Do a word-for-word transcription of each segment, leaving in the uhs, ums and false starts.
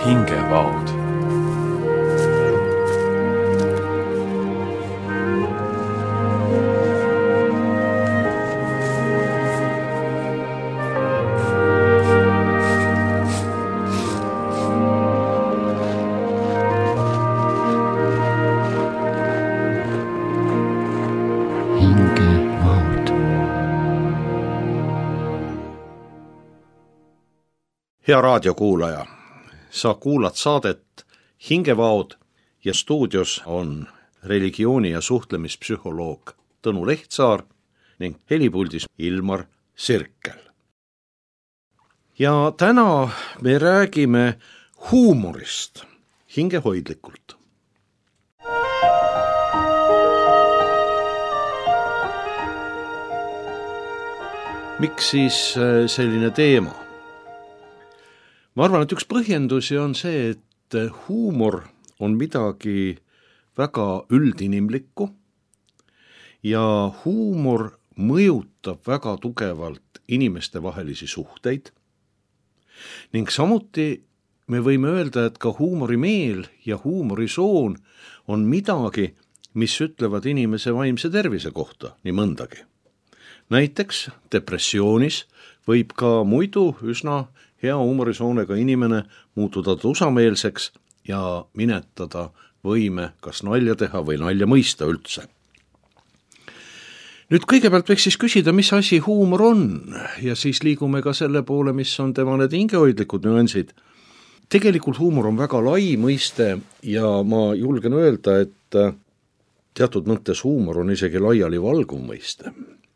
hingevaod. Hea raadiokuulaja, sa kuulad saadet Hingevaod ja stuudios on religiooni- ja suhtlemispsühholoog Tõnu Lehtsaar ning helipuldis Ilmar Sirkel. Ja täna me räägime huumorist hingehoidlikult. Miks siis selline teema? Ma arvan, et üks põhjendusi on see, et huumor on midagi väga üldinimlikku ja huumor mõjutab väga tugevalt inimeste vahelisi suhteid ning samuti me võime öelda, et ka huumorimeel ja huumorisoon on midagi, mis ütlevad inimese vaimse tervise kohta nii mõndagi. Näiteks depressioonis võib ka muidu üsna hea huumorisoonega inimene muutuda tusameelseks ja minetada võime kas nalja teha või nalja mõista üldse. Nüüd kõigepealt võiks siis küsida, mis asi huumor on ja siis liigume ka selle poole, mis on tema need hingehoidlikud nüansid. Tegelikult huumor on väga lai mõiste ja ma julgen öelda, et teatud mõttes huumor on isegi laiali valguv mõiste.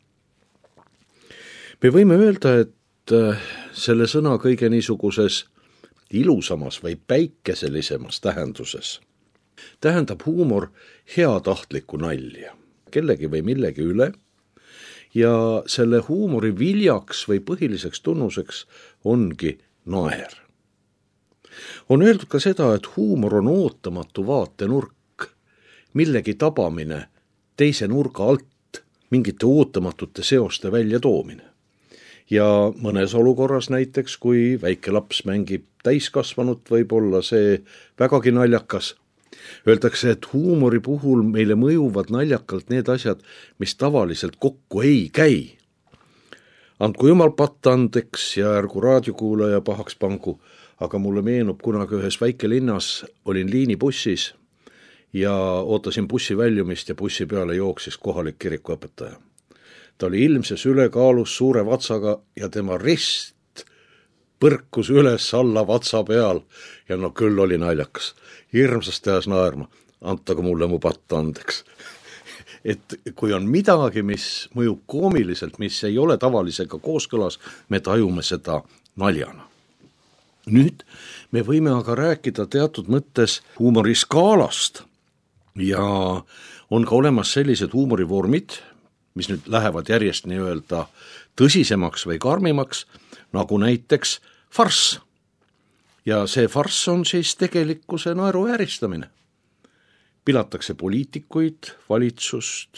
Me võime öelda, et selle sõna kõige niisuguses ilusamas või päikeselisemas tähenduses tähendab huumor heatahtlikku nalja, kellegi või millegi üle ja selle huumori viljaks või põhiliseks tunnuseks ongi naer. On öeldud ka seda, et huumor on ootamatu vaatenurk, millegi tabamine teise nurga alt, mingite ootamatute seoste välja toomine. Ja mõnes olukorras näiteks, kui väike laps mängib täiskasvanut, võib olla see vägagi naljakas. Öeldakse, et huumori puhul meile mõjuvad naljakalt need asjad, mis tavaliselt kokku ei käi. Andku jumal patta andeks ja ärgu raadiokuulaja pahaks pangu, aga mulle meenub kunagi ühes väikelinnas, olin liinibussis ja ootasin bussi väljumist ja bussi peale jooksis kohalik kirikuõpetaja. Ta oli ilmses ülekaalus suure vatsaga ja tema rist põrkus üles alla vatsa peal ja no küll oli naljakas. Hirmsasti ajas naerma, antagu mulle mu patta andeks. Et kui on midagi, mis mõjub koomiliselt, mis ei ole tavalisega kooskõlas, me tajume seda naljana. Nüüd me võime aga rääkida teatud mõttes huumoriskaalast ja on ka olemas sellised huumorivormid, mis nüüd lähevad järjest nii-öelda tõsisemaks või karmimaks, nagu näiteks farss. Ja see farss on siis tegelikkuse naeruvääristamine. Pilatakse poliitikuid, valitsust,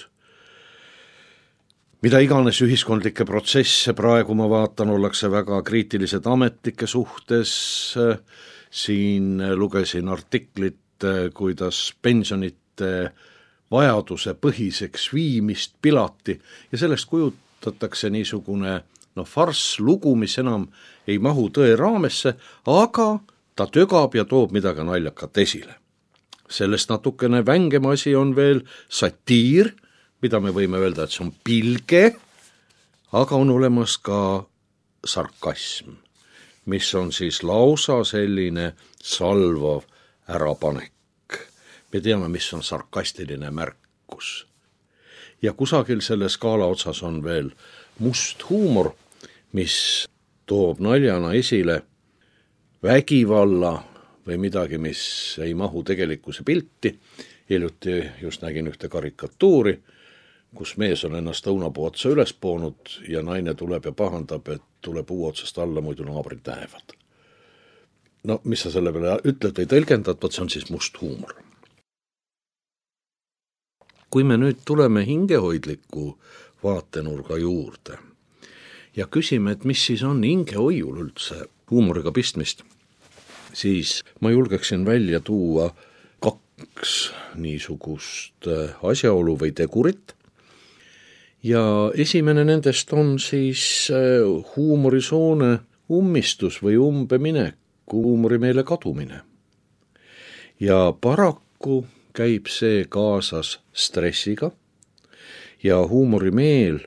mida iganes ühiskondlikke protsesse, praegu ma vaatan, ollakse väga kriitilised ametnike suhtes, siin lugesin artiklit, kuidas pensionite vajaduse põhiseks viimist pilati ja sellest kujutatakse niisugune no, farss lugu, mis enam ei mahu tõe raamesse, aga ta tögab ja toob midagi naljakat esile. Sellest natukene vängem asi on veel satiir, mida me võime öelda, et see on pilge, aga on olemas ka sarkasm, mis on siis lausa selline salvav ärapanek. Me teame, mis on sarkastiline märkus. Ja kusagil selle skaala otsas on veel must huumor, mis toob naljana esile vägivalla või midagi, mis ei mahu tegelikkuse pilti. Hiljuti just nägin ühte karikatuuri, kus mees on ennast õunapuu otsa üles poonud ja naine tuleb ja pahandab, et tuleb uu otsast alla, muidu naabrid näevad. No, mis sa selle peale ütled või tõlgendad, võt see on siis must huumor. Kui me nüüd tuleme hingehoidliku vaatenurga juurde ja küsime, et mis siis on hingehoiul üldse huumoriga pistmist, siis ma julgeksin välja tuua kaks niisugust asjaolu või tegurit. Ja esimene nendest on siis huumorisoone ummistus või umbeminek, huumorimeele kadumine. Ja paraku käib see kaasas stressiga ja huumorimeel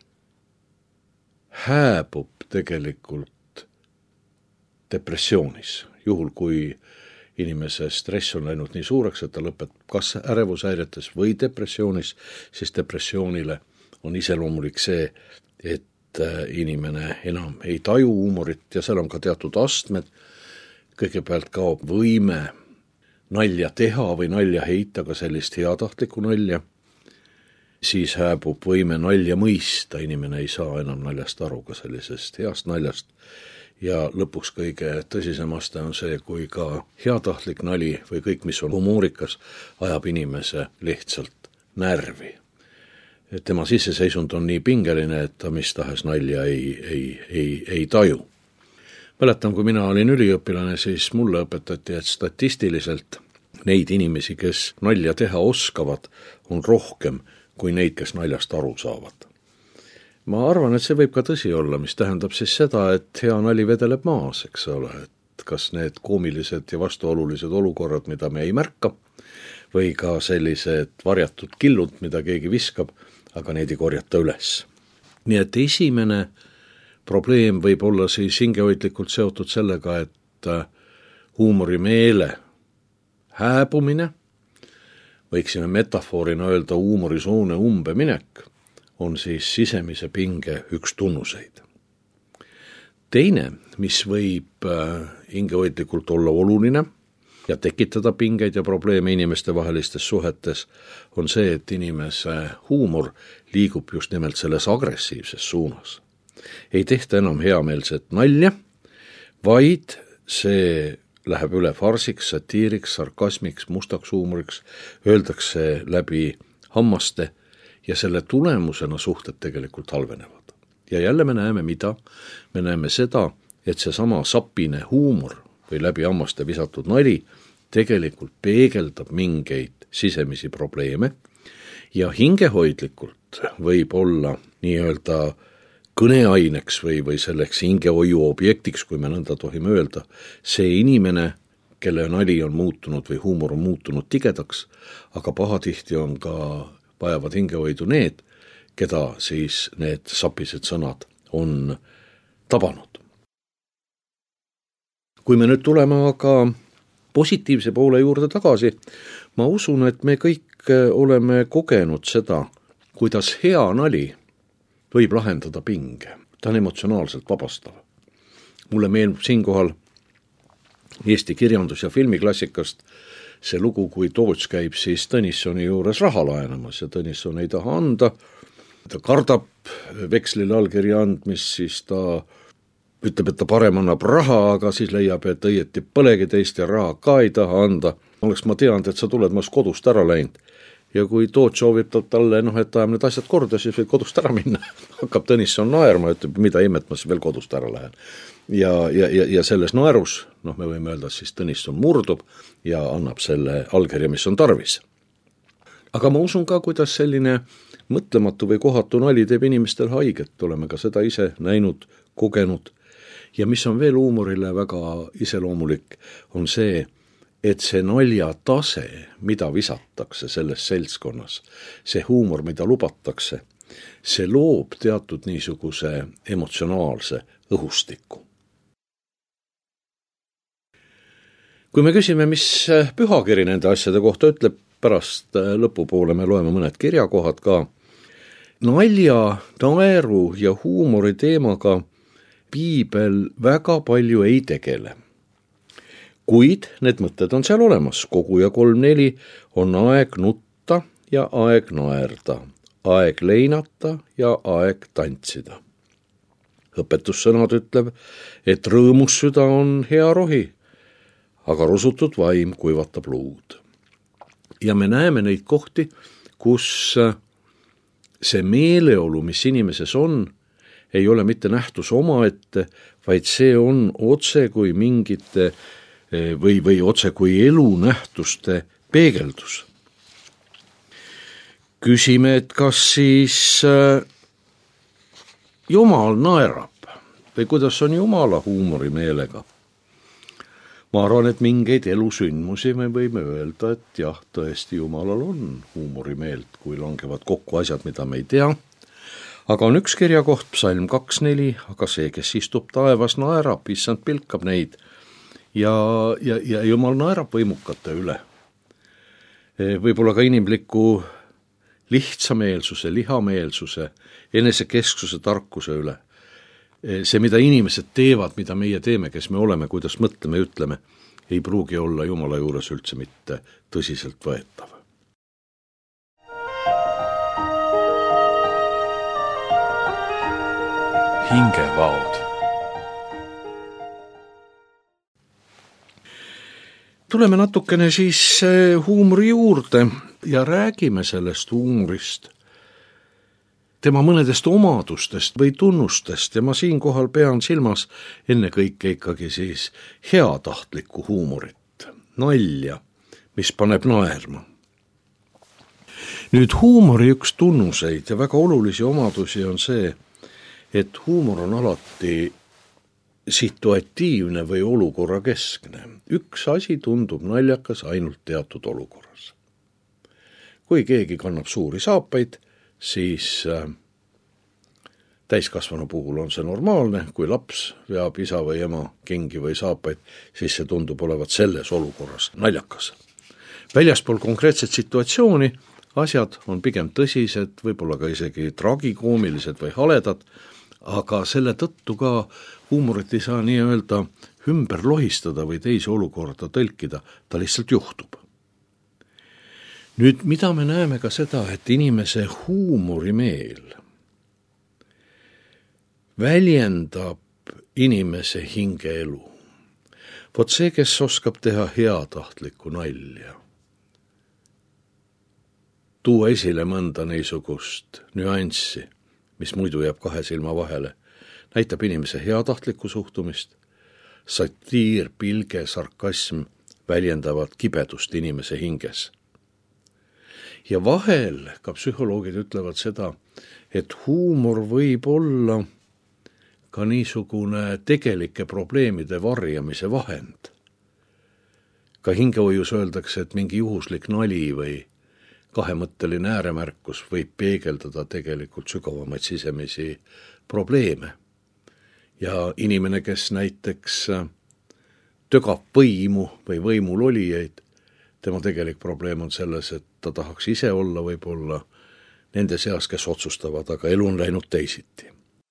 hääbub tegelikult depressioonis, juhul kui inimese stress on läinud nii suureks, et ta lõpeb kas ärevushäiretes või depressioonis, siis depressioonile on iseloomulik see, et inimene enam ei taju huumorit ja seal on ka teatud astmed. Kõigepealt kaob võime nalja teha või nalja heita, ka sellist heatahtlikku nalja. Siis hääbub võime nalja mõista, inimene ei saa enam naljast aru, ka sellisest heast naljast. Ja lõpuks kõige tõsisem aste on see, kui ka heatahtlik nali või kõik, mis on humoorikas, ajab inimese lihtsalt närvi. Et tema sisseseisund on nii pingeline, et ta mis tahes nalja ei, ei, ei, ei taju. Mäletan, kui mina olin üliõpilane, siis mulle õpetati, et statistiliselt neid inimesi, kes nalja teha oskavad, on rohkem kui neid, kes naljast aru saavad. Ma arvan, et see võib ka tõsi olla, mis tähendab siis seda, et hea nali vedeleb maas, eks ole, et kas need koomilised ja vastuolulised olukorrad, mida me ei märka, või ka sellised varjatud killud, mida keegi viskab, aga neid ei korjata üles. Nii et esimene probleem võib olla siis hingehoidlikult seotud sellega, et huumorimeele hääbumine, võiksime metafoorina öelda huumorisoone umbeminek, on siis sisemise pinge üks tunnuseid. Teine, mis võib hingehoidlikult olla oluline ja tekitada pingeid ja probleeme inimeste vahelistes suhetes, on see, et inimese huumor liigub just nimelt selles agressiivses suunas. Ei tehta enam heameelset nalja, vaid see läheb üle farsiks, satiiriks, sarkasmiks, mustaks huumoriks, öeldakse läbi hammaste ja selle tulemusena suhted tegelikult halvenevad. Ja jälle me näeme mida? Me näeme seda, et see sama sapine huumor või läbi hammaste visatud nali tegelikult peegeldab mingeid sisemisi probleeme ja hingehoidlikult võib olla nii-öelda kõneaineks või, või selleks hingehoiu objektiks, kui me nõnda tohime öelda, see inimene, kelle nali on muutunud või huumor on muutunud tigedaks, aga pahatihti on ka vajavad hingehoidu need, keda siis need sapised sõnad on tabanud. Kui me nüüd tuleme aga positiivse poole juurde tagasi, ma usun, et me kõik oleme kogenud seda, kuidas hea nali võib lahendada pinge. Ta on emotsionaalselt vabastav. Mulle meenub siinkohal Eesti kirjandus- ja filmiklassikast see lugu, kui Toots käib siis Tõnissoni juures raha laenamas ja Tõnisson ei taha anda. Ta kardab vekslile allkirja andmist, siis ta ütleb, et ta parem annab raha, aga siis leiab, et õieti põlegi teist ja raha ka ei taha anda. Oleks ma teanud, et sa tuled, ma oleks kodust ära läinud. Ja kui Toots soovib talle, noh, et ajab need asjad korda, siis võib kodust ära minna. Hakkab Tõnisson naerma, ütleb, mida imet ma siis veel kodust ära lähen. Ja, ja, ja, ja selles naerus, noh, me võime öelda, siis Tõnisson murdub ja annab selle allkirja, mis on tarvis. Aga ma usun ka, kuidas selline mõtlematu või kohatu nali teeb inimestel haiget. Oleme ka seda ise näinud, kogenud. Ja mis on veel huumorile väga iseloomulik, on see, et see nalja tase, mida visatakse selles seltskonnas, see huumor, mida lubatakse, see loob teatud niisuguse emotsionaalse õhustiku. Kui me küsime, mis pühakiri nende asjade kohta ütleb, pärast lõpupoole me loeme mõned kirjakohad ka. Nalja, naeru ja huumori teemaga piibel väga palju ei tegele. Kuid need mõtted on seal olemas. Kogu ja kolm neli on aeg nutta ja aeg naerda, aeg leinata ja aeg tantsida. Õpetussõnad ütleb, et rõõmus süda on hea rohi, aga rusutud vaim kuivatab luud. Ja me näeme neid kohti, kus see meeleolu, mis inimeses on, ei ole mitte nähtus omaette, vaid see on otse kui mingite või, või otse kui elunähtuste peegeldus. Küsime, et kas siis Jumal naerab või kuidas on Jumala huumorimeelega? Ma arvan, et mingeid elusündmusi me võime öelda, et jah, tõesti Jumalal on huumorimeelt, kui langevad kokku asjad, mida me ei tea. Aga on üks kirjakoht, psalm kaks neli, aga see, kes istub taevas, naerab, issand pilkab neid ja, ja, ja Jumal naerab võimukate üle. Võib-olla ka inimliku lihtsameelsuse, lihameelsuse, enesekesksuse, tarkuse üle. See, mida inimesed teevad, mida meie teeme, kes me oleme, kuidas mõtleme ja ütleme, ei pruugi olla Jumala juures üldse mitte tõsiselt võetav. Hingevaod. Tuleme natukene siis huumori juurde ja räägime sellest huumorist, tema mõnedest omadustest või tunnustest ja ma siinkohal pean silmas ennekõike ikkagi siis heatahtlikku huumorit, nalja, mis paneb naerma. Nüüd huumori üks tunnuseid ja väga olulisi omadusi on see, et huumor on alati situatiivne või olukorra keskne. Üks asi tundub naljakas ainult teatud olukorras. Kui keegi kannab suuri saapaid, siis äh, täiskasvanu puhul on see normaalne, kui laps veab isa või ema kingi või saapaid, siis see tundub olevat selles olukorras naljakas. Väljaspool konkreetset situatsiooni asjad on pigem tõsised, võib-olla ka isegi tragikoomilised või haledad, aga selle tõttu ka huumorit ei saa nii öelda ümber lohistada või teise olukorda tõlkida, ta lihtsalt juhtub. Nüüd, mida me näeme ka seda, et inimese huumorimeel väljendab inimese hingeelu. Vot see, kes oskab teha heatahtlikku nalja, tuua esile mõnda niisugust nüanssi, mis muidu jääb kahe silma vahele, näitab inimese heatahtlikku suhtumist, satiir, pilge, sarkasm väljendavad kibedust inimese hinges. Ja vahel ka psühholoogid ütlevad seda, et huumor võib olla ka niisugune tegelike probleemide varjamise vahend. Ka hingehoius öeldakse, et mingi juhuslik nali või kahemõtteline ääremärkus võib peegeldada tegelikult sügavamaid sisemisi probleeme. Ja inimene, kes näiteks tögab võimu või võimul olijaid, tema tegelik probleem on selles, et ta tahaks ise olla võib-olla nende seas, kes otsustavad, aga elu on läinud teisiti.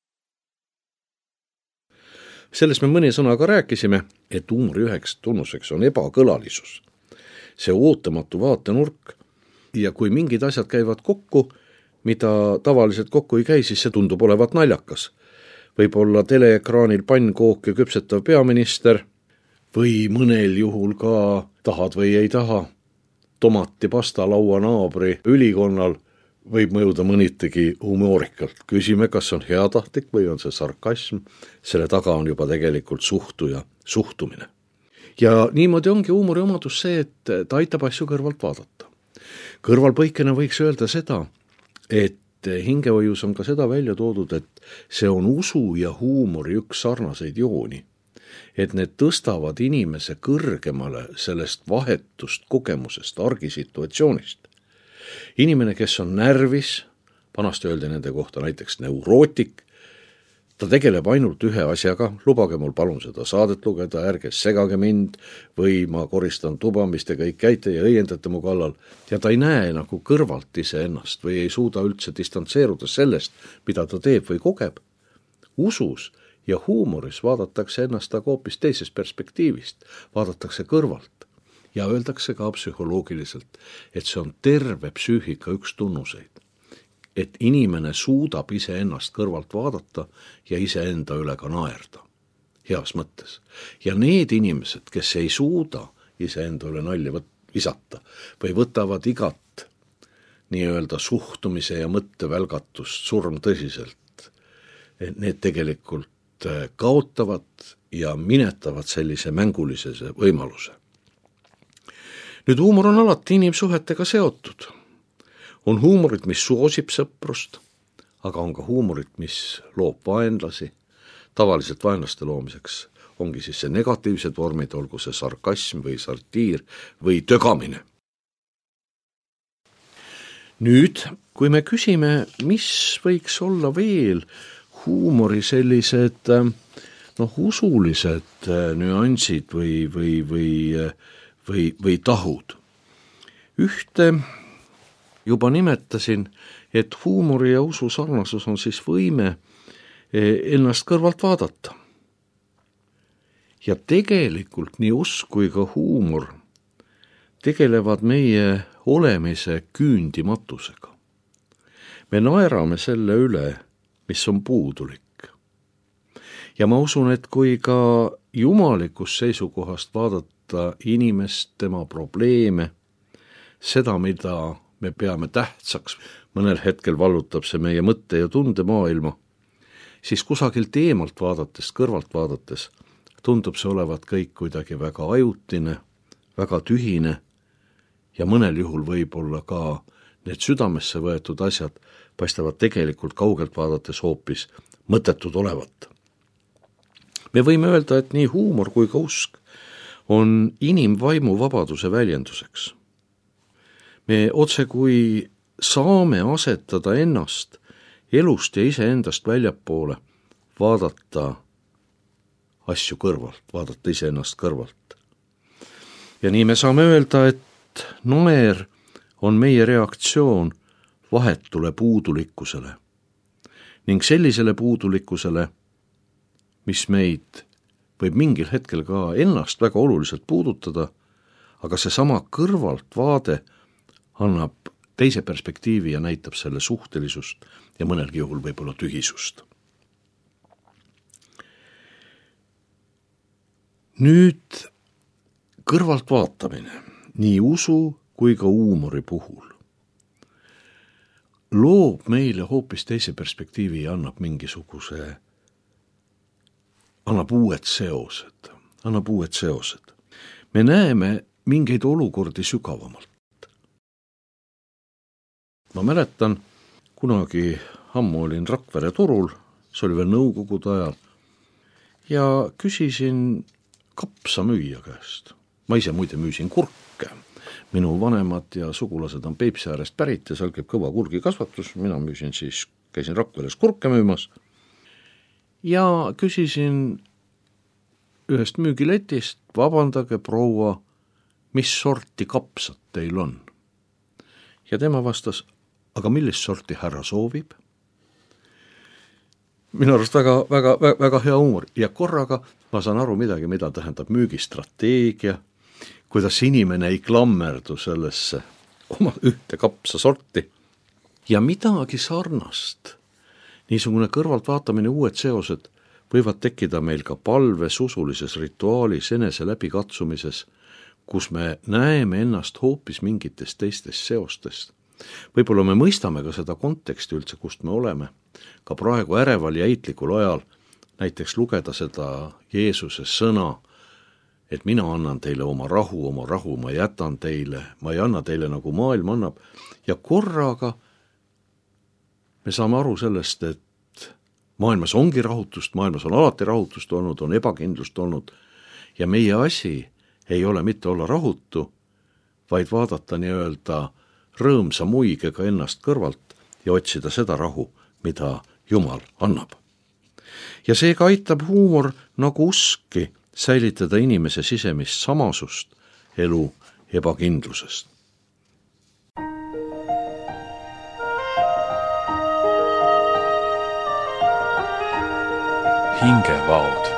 Selles me mõni sõnaga rääkisime, et huumori üheks tunnuseks on ebakõlalisus. See ootamatu vaatenurk ja kui mingid asjad käivad kokku, mida tavaliselt kokku ei käi, siis see tundub olevat naljakas. Võib-olla teleekraanil pannkook ja küpsetav peaminister või mõnel juhul ka tahad või ei taha tomati pasta laua naabri ülikonnal võib mõjuda mõnitegi humoorikalt. Küsime, kas on heatahtlik või on see sarkasm. Selle taga on juba tegelikult suhtuja suhtumine. Ja niimoodi ongi huumori omadus see, et ta aitab asju kõrvalt vaadata. Kõrvalpõikena võiks öelda seda, et hingehoius on ka seda välja toodud, et see on usu ja huumori üks sarnaseid jooni. Et need tõstavad inimese kõrgemale sellest vahetust kogemusest, argisituatsioonist. Inimene, kes on närvis, vanasti öeldi nende kohta näiteks neurootik, ta tegeleb ainult ühe asjaga, lubage mul palun seda saadet lugeda, ärge segage mind või ma koristan tuba, mis te kõik käite ja õiendate mu kallal. Ja ta ei näe nagu kõrvalt ise ennast või ei suuda üldse distantseeruda sellest, mida ta teeb või kogeb. Usus ja huumoris vaadatakse ennast aga hoopis teisest perspektiivist, vaadatakse kõrvalt ja öeldakse ka psühholoogiliselt, et see on terve psüühika üks tunnuseid, et inimene suudab ise ennast kõrvalt vaadata ja iseenda üle ka naerda, heas mõttes. Ja need inimesed, kes ei suuda iseenda üle nalja visata või võtavad igat nii-öelda suhtumise ja mõttevälgatust surm tõsiselt, need tegelikult kaotavad ja minetavad sellise mängulise võimaluse. Nüüd huumor on alati inimsuhetega seotud. On huumorit, mis soosib sõprust, aga on ka huumorit, mis loob vaenlasi. Tavaliselt vaenlaste loomiseks ongi siis see negatiivsed vormid, olgu see sarkasm või sartiir või tögamine. Nüüd, kui me küsime, mis võiks olla veel huumori sellised noh, usulised nüansid või, või, või, või, või tahud. Ühte juba nimetasin, et huumori ja usu sarnasus on siis võime ennast kõrvalt vaadata. Ja tegelikult nii usk kui ka huumor tegelevad meie olemise küündimatusega. Me naerame selle üle, mis on puudulik. Ja ma usun, et kui ka jumalikust seisukohast vaadata inimest, tema probleeme, seda, mida me peame tähtsaks, mõnel hetkel vallutab see meie mõtte ja tunde maailma, siis kusagilt eemalt vaadates, kõrvalt vaadates, tundub see olevat kõik kuidagi väga ajutine, väga tühine ja mõnel juhul võib-olla ka need südamesse võetud asjad paistavad tegelikult kaugelt vaadates hoopis mõttetud olevat. Me võime öelda, et nii huumor kui ka usk on inimvaimu vabaduse väljenduseks. Me otse kui saame asetada ennast elust ja iseendast väljapoole, vaadata asju kõrvalt, vaadata iseennast kõrvalt. Ja nii me saame öelda, et naer on meie reaktsioon vahetule puudulikkusele ning sellisele puudulikkusele, mis meid võib mingil hetkel ka ennast väga oluliselt puudutada, aga see sama kõrvalt vaade annab teise perspektiivi ja näitab selle suhtelisust ja mõnelgi juhul võib-olla tühisust. Nüüd kõrvalt vaatamine, nii usu kui ka huumori puhul, loob meile hoopis teise perspektiivi ja annab mingisuguse, annab uued seosed, annab uued seosed. Me näeme mingeid olukordi sügavamalt. Ma mäletan, kunagi ammu olin Rakvere turul, see oli veel nõukogude ajal, ja küsisin kapsamüüja käest. Ma ise muide müüsin kurke. Minu vanemad ja sugulased on Peipsi äärest pärit ja seal käib kõva kurgikasvatus. Mina müüsin siis, käisin Rakveres kurke müümas ja küsisin ühest müügiletist, vabandage proua, mis sorti kapsad teil on? Ja tema vastas, aga millist sorti härra soovib? Minu arust väga, väga, väga hea huumor ja korraga ma saan aru midagi, mida tähendab müügistrateegia, kuidas inimene ei klammerdu sellesse oma ühte kapsa sorti ja midagi sarnast. Niisugune kõrvalt vaatamine, uued seosed võivad tekkida meil ka palves, usulises rituaalis, enese läbikatsumises, kus me näeme ennast hoopis mingitest teistest seostest. Võib-olla me mõistame ka seda konteksti üldse, kust me oleme. Ka praegu äreval ja eitlikul ajal näiteks lugeda seda Jeesuse sõna, et mina annan teile oma rahu, oma rahu ma jätan teile, ma ei anna teile nagu maailm annab. Ja korraga me saame aru sellest, et maailmas ongi rahutust, maailmas on alati rahutust olnud, on ebakindlust olnud ja meie asi ei ole mitte olla rahutu, vaid vaadata nii-öelda rõõmsa muigega ennast kõrvalt ja otsida seda rahu, mida Jumal annab. Ja seega aitab huumor nagu uski säilitada inimese sisemist samasust elu ebakindlusest. Hingevaod.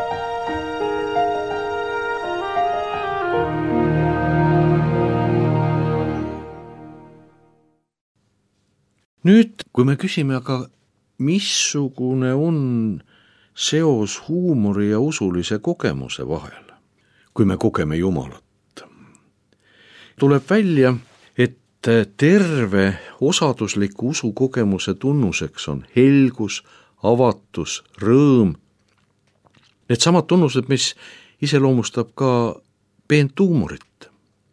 Nüüd, kui me küsime, aga missugune on seos huumori ja usulise kogemuse vahel, kui me kogeme Jumalat, tuleb välja, et terve osadusliku usukogemuse tunnuseks on helgus, avatus, rõõm Need samad tunnused, mis iseloomustab ka peent huumorit.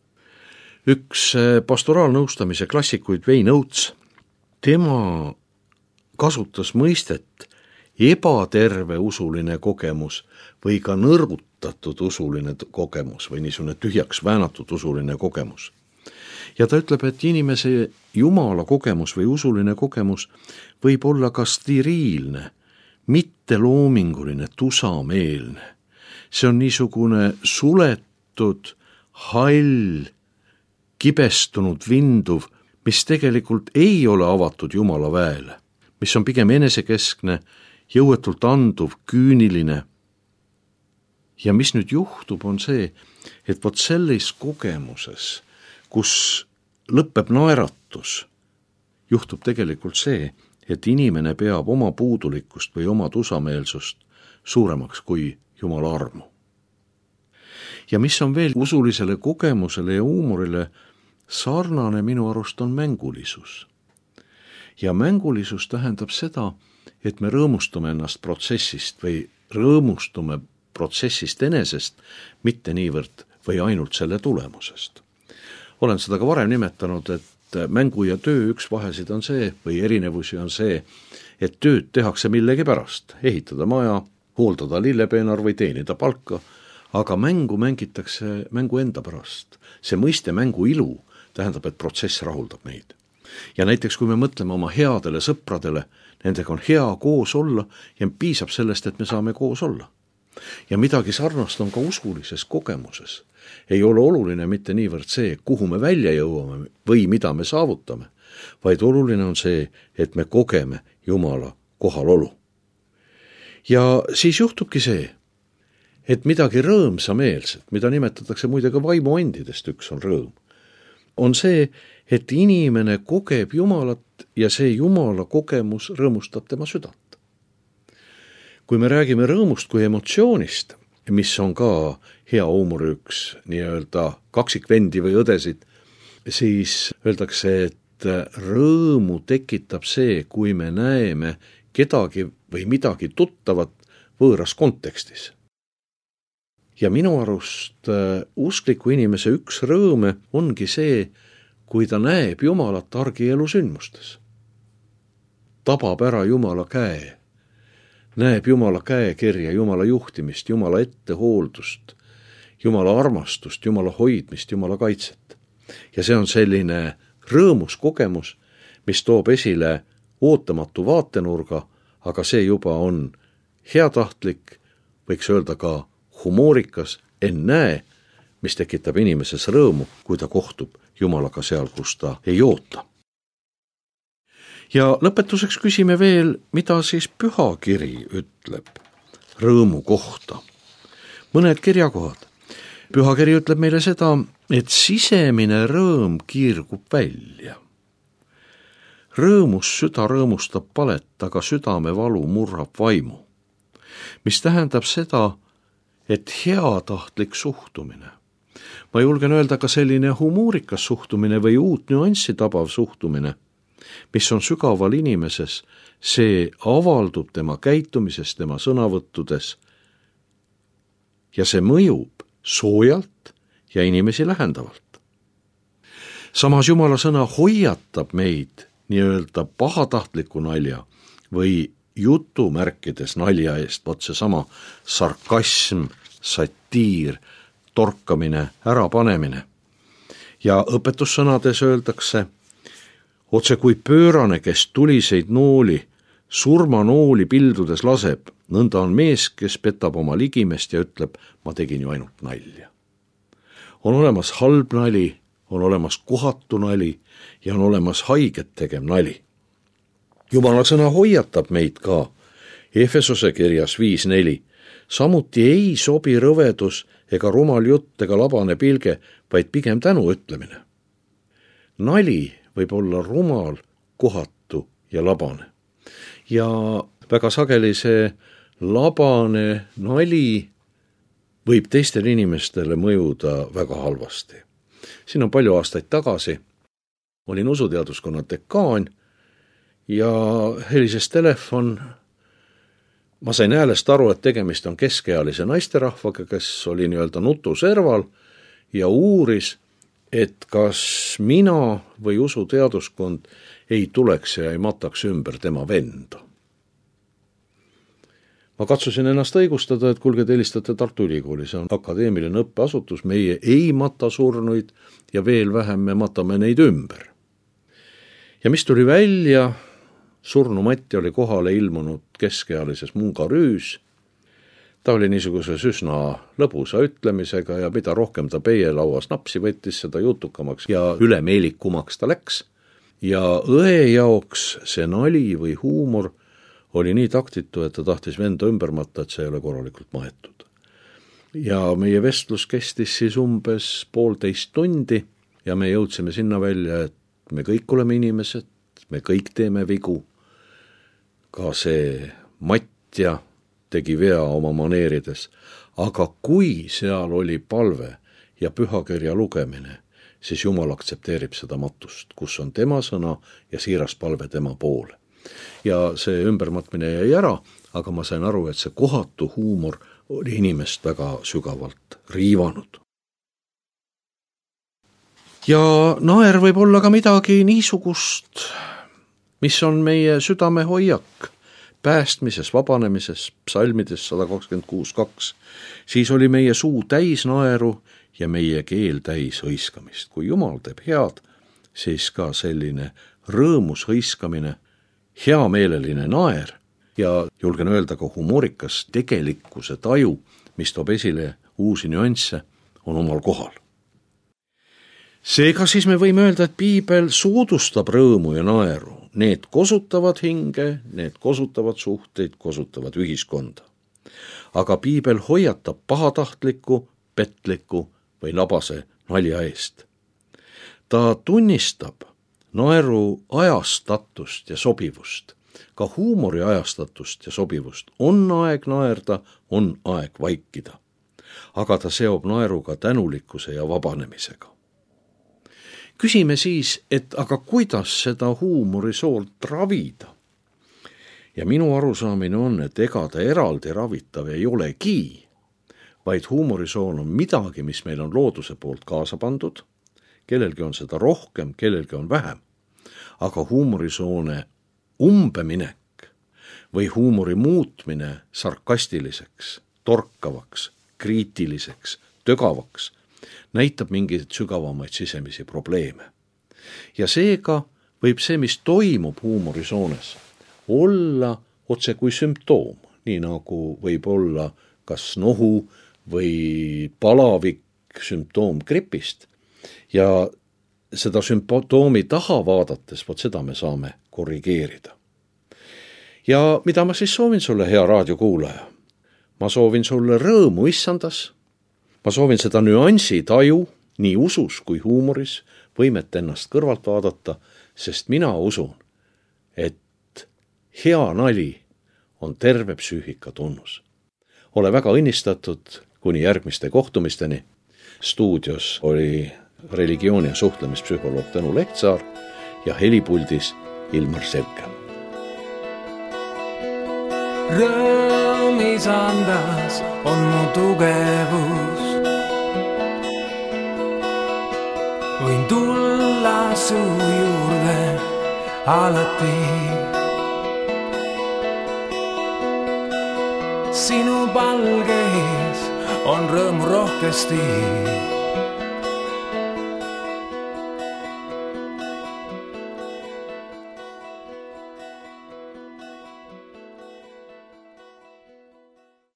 Üks pastoraalnõustamise klassikuid Wayne Oates, tema kasutas mõistet ebaterve usuline kogemus või ka nõrgutatud usuline kogemus või niisugune tühjaks väänatud usuline kogemus. Ja ta ütleb, et inimese jumala kogemus või usuline kogemus võib olla ka steriilne, mitteloominguline, tusameelne. See on niisugune suletud, hall, kibestunud, vinduv, mis tegelikult ei ole avatud Jumala väele, mis on pigem enesekeskne, jõuetult anduv, küüniline. Ja mis nüüd juhtub, on see, et vot selles kogemuses, kus lõpeb naeratus, juhtub tegelikult see, et inimene peab oma puudulikkust või oma tusameelsust suuremaks kui Jumala armu. Ja mis on veel usulisele kogemusele ja huumorile sarnane minu arust on mängulisus. Ja mängulisus tähendab seda, et me rõõmustume ennast protsessist või rõõmustume protsessist enesest, mitte niivõrd või ainult selle tulemusest. Olen seda ka varem nimetanud, et mängu ja töö üks vahesid on see või erinevusi on see, et tööd tehakse millegi pärast, ehitada maja, hooldada lillepeenar või teenida palka, aga mängu mängitakse mängu enda pärast. See mõiste mängu ilu tähendab, et protsess rahuldab meid. Ja näiteks kui me mõtleme oma headele sõpradele, nendega on hea koos olla ja piisab sellest, et me saame koos olla. Ja midagi sarnast on ka usulises kogemuses. Ei ole oluline mitte niivõrd see, kuhu me välja jõuame või mida me saavutame, vaid oluline on see, et me kogeme Jumala kohalolu. Ja siis juhtubki see, et midagi rõõmsameelset, mida nimetatakse muide ka vaimuandidest, üks on rõõm, on see, et inimene kogeb Jumalat ja see Jumala kogemus rõõmustab tema südant. Kui me räägime rõõmust kui emotsioonist, mis on ka hea huumori üks nii-öelda kaksikvendi või õdesid, siis öeldakse, et rõõmu tekitab see, kui me näeme kedagi või midagi tuttavat võõras kontekstis. Ja minu arust uskliku inimese üks rõõme ongi see, kui ta näeb Jumalat argielu sündmustes. Tabab ära Jumala käe, näeb Jumala käekirja, Jumala juhtimist, Jumala ettehooldust, Jumala armastust, Jumala hoidmist, Jumala kaitset. Ja see on selline rõõmus kogemus, mis toob esile ootamatu vaatenurga, aga see juba on heatahtlik, võiks öelda ka humoorikas, ennäe, mis tekitab inimeses rõõmu, kui ta kohtub Jumalaga seal, kus ta ei oota. Ja lõpetuseks küsime veel, mida siis pühakiri ütleb rõõmu kohta. Mõned kirjakohad. Pühakiri ütleb meile seda, et sisemine rõõm kiirgub välja. Rõõmus süda rõõmustab palet, aga südame valu murrab vaimu. Mis tähendab seda, et heatahtlik suhtumine. Ma julgen öelda ka selline humoorikas suhtumine või uut nüanssi tabav suhtumine, mis on sügaval inimeses, see avaldub tema käitumises, tema sõnavõttudes ja see mõjub soojalt ja inimesi lähendavalt. Samas Jumala sõna hoiatab meid nii-öelda pahatahtliku nalja või jutumärkides nalja eest, vot see sama sarkasm, satiir, torkamine, ärapanemine. Ja õpetussõnades öeldakse, otse kui pöörane, kes tuliseid nooli, surmanooli pildudes laseb, nõnda on mees, kes petab oma ligimest ja ütleb, ma tegin ju ainult nalja. On olemas halb nali, on olemas kohatu nali ja on olemas haiget tegev nali. Jumala sõna hoiatab meid ka Efesose kirjas viis neli. Samuti ei sobi rõvedus ega rumal jutt ega labane pilge, vaid pigem tänu ütlemine. Nali võib olla rumal, kohatu ja labane. Ja väga sageli see labane nali võib teistele inimestele mõjuda väga halvasti. Siin on palju aastaid tagasi, olin usuteaduskonna dekaan ja helises telefon ma sain häälest aru, et tegemist on keskealise naisterahvaga, kes oli nii-öelda nutuserval ja uuris, et kas mina või usuteaduskond ei tuleks ja ei mataks ümber tema venda. Ma katsusin ennast õigustada, et kulge, te helistate Tartu Ülikooli, see on akadeemiline õppeasutus, meie ei mata surnuid ja veel vähem me matame neid ümber. Ja mis tuli välja, surnu Matti oli kohale ilmunud keskealises mungarüüs. Ta oli niisuguses üsna lõbusa ütlemisega ja mida rohkem ta peielauas napsi võttis, seda jutukamaks ja ülemeelikumaks ta läks. Ja õe jaoks see nali või huumor oli nii taktitu, et ta tahtis venda ümber matta, et see ei ole korralikult maetud. Ja meie vestlus kestis siis umbes poolteist tundi ja me jõudsime sinna välja, et me kõik oleme inimesed, me kõik teeme vigu. Ka see Matja tegi vea oma maneerides, aga kui seal oli palve ja pühakirja lugemine, siis Jumal aktsepteerib seda matust, kus on tema sõna ja siiras palve tema poole. Ja see ümbermatmine jäi ära, aga ma sain aru, et see kohatu huumor oli inimest väga sügavalt riivanud. Ja naer võib olla ka midagi niisugust, mis on meie südame hoiak päästmises, vabanemises, psalmides sada kakskümmend kuus kaks. Siis oli meie suu täis naeru ja meie keel täis hõiskamist. Kui Jumal teeb head, siis ka selline rõõmus hõiskamine, heameeleline naer ja julgen öelda ka humorikas tegelikkuse taju, mis toob esile uusi nüansse, on omal kohal. Seega siis me võime öelda, et Piibel soodustab rõõmu ja naeru. Need kosutavad hinge, need kosutavad suhteid, kosutavad ühiskonda. Aga Piibel hoiatab pahatahtliku, petliku või labase nalja eest. Ta tunnistab naeru ajastatust ja sobivust, ka huumori ajastatust ja sobivust. On aeg naerda, on aeg vaikida. Aga ta seob naeruga tänulikkuse ja vabanemisega. Küsime siis, et aga kuidas seda huumorisoolt ravida? Ja minu arusaamine on, et ega ta eraldi ravitav ei olegi, vaid huumorisoon on midagi, mis meil on looduse poolt kaasa pandud, kellelgi on seda rohkem, kellelgi on vähem. Aga huumorisoone umbeminek või huumori muutmine sarkastiliseks, torkavaks, kriitiliseks, tögavaks näitab mingeid sügavamaid sisemisi probleeme. Ja seega võib see, mis toimub huumorisoones, olla otse kui sümptoom, nii nagu võib olla kas nohu või palavik sümptoom gripist. Ja seda sümptoomi taha vaadates, vot seda me saame korrigeerida. Ja mida ma siis soovin sulle, hea raadiokuulaja? Ma soovin sulle rõõmu issandas, ma soovin seda nüansi taju, nii usus kui huumoris, võimet ennast kõrvalt vaadata, sest mina usun, et hea nali on terve psüühika tunnus. Ole väga õnnistatud kuni järgmiste kohtumisteni. Stuudios oli religioon- ja suhtlemispsühholoog Tõnu Lehtsaar ja helipuldis Ilmar Selke. Rõõmis andas on mu tugevus. Võin tulla su juurde alati. Sinu palgees on rõõmu rohkesti.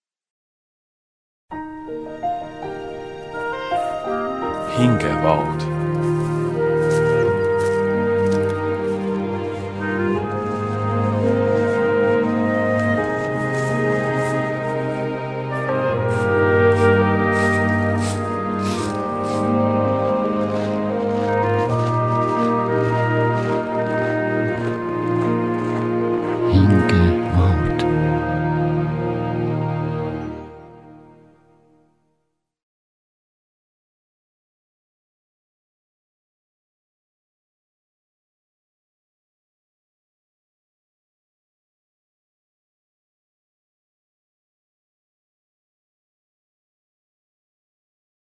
Hingevaud.